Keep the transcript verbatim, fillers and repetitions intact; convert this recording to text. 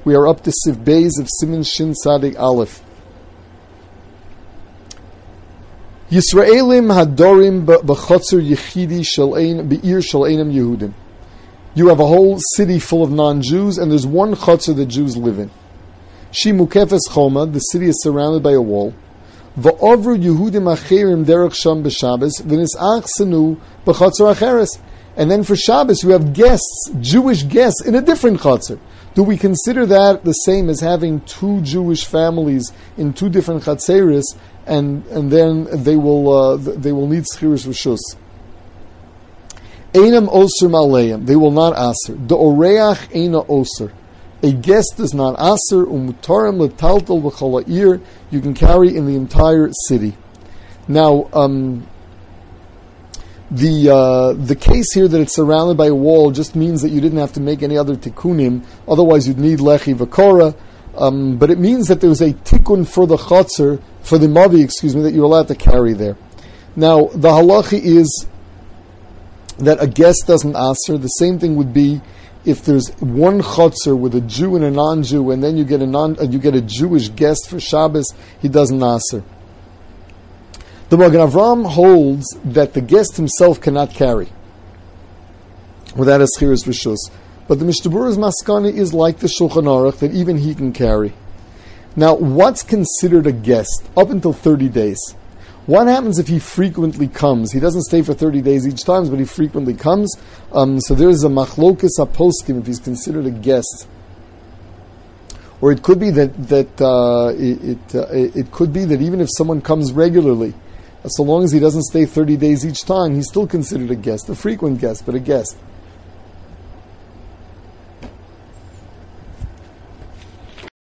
We are up to Sif Beis of Siman Shin Sadik Aleph. Yisraelim hadorim b'chotzer yechidi shel be'ir shel einam Yehudim. You have a whole city full of non-Jews, and there's one chotzer that Jews live in. Shi mukefes choma, the city is surrounded by a wall. V'ovru Yehudim acherim derech sham b'Shabbos v'nisach senu b'chotzer acheres. And then for Shabbos you have guests, Jewish guests, in a different chotzer. Do we consider that the same as having two Jewish families in two different chatzeres, and and then they will uh, they will need schiras rishus? Einam oser maleim, they will not aser. The oreach eina oser, a guest is not aser. Umutarim letaltal v'chol. You can carry in the entire city. Now, um, the uh, the case here that it's surrounded by a wall just means that you didn't have to make any other tikkunim. Otherwise, you'd need lechi v'kora. Um, but it means that there was a tikkun for the chotzer, for the mavi, excuse me, that you're allowed to carry there. Now, the halacha is that a guest doesn't aser. The same thing would be if there's one chotzer with a Jew and a non-Jew, and then you get a non, uh, you get a Jewish guest for Shabbos, he doesn't aser. The Magen Avram holds that the guest himself cannot carry without a schiras rishus. But the Mishnah Berurah's maskana is like the Shulchan Aruch, that even he can carry. Now, what's considered a guest up until thirty days? What happens if he frequently comes? He doesn't stay for thirty days each time, but he frequently comes. Um, so there's a machlokas aposkim if he's considered a guest. Or it could be that that uh, it it, uh, it could be that even if someone comes regularly, so long as he doesn't stay thirty days each time, he's still considered a guest, a frequent guest, but a guest.